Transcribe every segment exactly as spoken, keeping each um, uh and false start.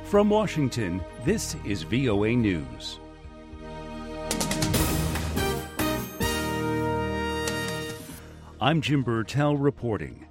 From Washington, this is V O A News. I'm Jim Burtell reporting.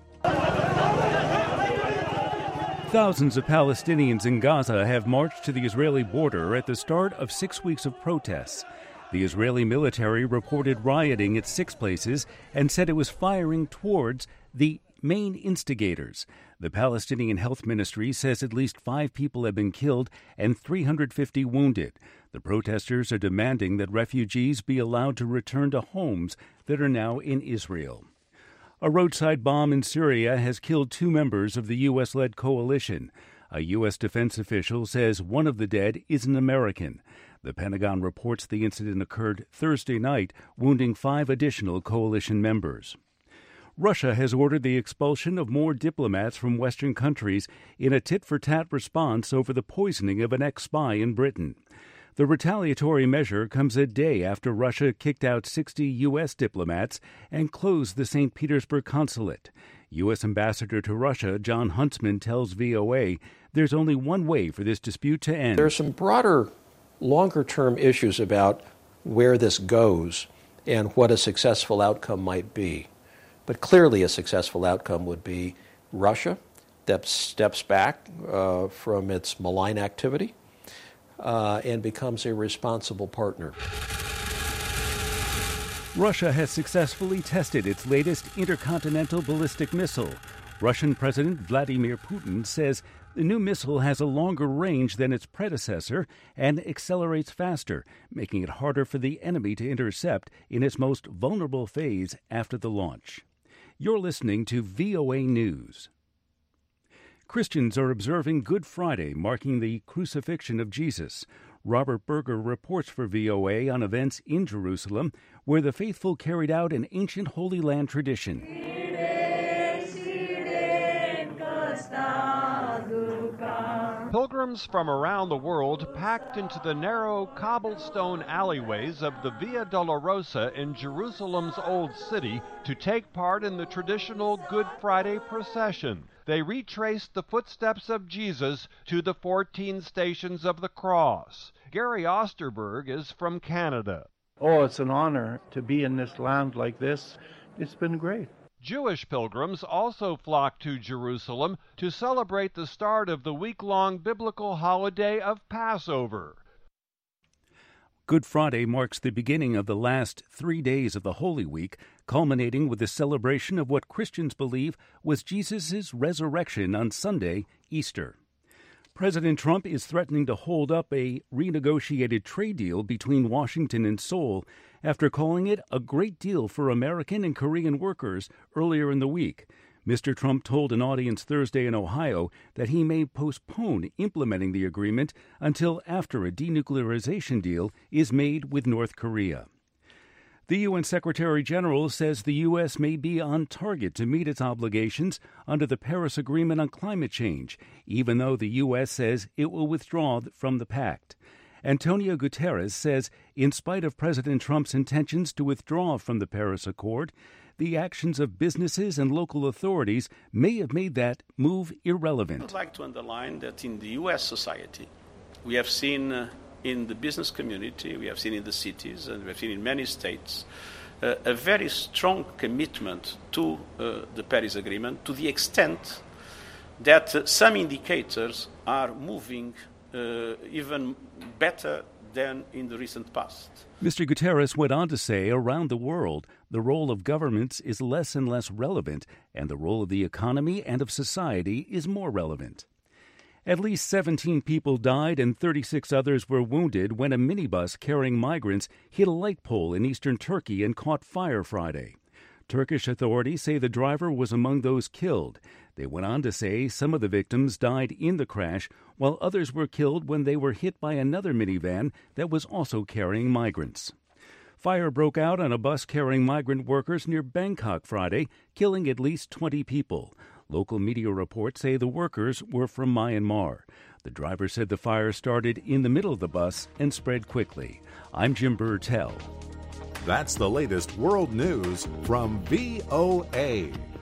Thousands of Palestinians in Gaza have marched to the Israeli border at the start of six weeks of protests. The Israeli military reported rioting at six places and said it was firing towards the main instigators. The Palestinian Health Ministry says at least five people have been killed and three hundred fifty wounded. The protesters are demanding that refugees be allowed to return to homes that are now in Israel. A roadside bomb in Syria has killed two members of the U S-led coalition. A U S defense official says one of the dead is an American. The Pentagon reports the incident occurred Thursday night, wounding five additional coalition members. Russia has ordered the expulsion of more diplomats from Western countries in a tit-for-tat response over the poisoning of an ex-spy in Britain. The retaliatory measure comes a day after Russia kicked out sixty U S diplomats and closed the Saint Petersburg consulate. U S Ambassador to Russia John Huntsman tells V O A there's only one way for this dispute to end. There are some broader, longer-term issues about where this goes and what a successful outcome might be. But clearly a successful outcome would be Russia that steps back uh, from its malign activity uh, and becomes a responsible partner. Russia has successfully tested its latest intercontinental ballistic missile. Russian President Vladimir Putin says the new missile has a longer range than its predecessor and accelerates faster, making it harder for the enemy to intercept in its most vulnerable phase after the launch. You're listening to V O A News. Christians are observing Good Friday, marking the crucifixion of Jesus. Robert Berger reports for V O A on events in Jerusalem, where the faithful carried out an ancient Holy Land tradition. Pilgrims from around the world packed into the narrow cobblestone alleyways of the Via Dolorosa in Jerusalem's Old City to take part in the traditional Good Friday procession. They retraced the footsteps of Jesus to the fourteen stations of the cross. Gary Osterberg is from Canada. Oh, it's an honor to be in this land like this. It's been great. Jewish pilgrims also flocked to Jerusalem to celebrate the start of the week-long biblical holiday of Passover. Good Friday marks the beginning of the last three days of the Holy Week, culminating with the celebration of what Christians believe was Jesus' resurrection on Sunday, Easter. President Trump is threatening to hold up a renegotiated trade deal between Washington and Seoul after calling it a great deal for American and Korean workers earlier in the week. Mister Trump told an audience Thursday in Ohio that he may postpone implementing the agreement until after a denuclearization deal is made with North Korea. The U N Secretary General says the U S may be on target to meet its obligations under the Paris Agreement on climate change, even though the U S says it will withdraw from the pact. Antonio Guterres says in spite of President Trump's intentions to withdraw from the Paris Accord, the actions of businesses and local authorities may have made that move irrelevant. I would like to underline that in the U S society, we have seen uh, in the business community, we have seen in the cities, and we have seen in many states, uh, a very strong commitment to uh, the Paris Agreement, to the extent that uh, some indicators are moving uh, even better than in the recent past. Mister Guterres went on to say around the world, the role of governments is less and less relevant, and the role of the economy and of society is more relevant. At least seventeen people died and thirty-six others were wounded when a minibus carrying migrants hit a light pole in eastern Turkey and caught fire Friday. Turkish authorities say the driver was among those killed. They went on to say some of the victims died in the crash, while others were killed when they were hit by another minivan that was also carrying migrants. Fire broke out on a bus carrying migrant workers near Bangkok Friday, killing at least twenty people. Local media reports say the workers were from Myanmar. The driver said the fire started in the middle of the bus and spread quickly. I'm Jim Burtell. That's the latest world news from V O A.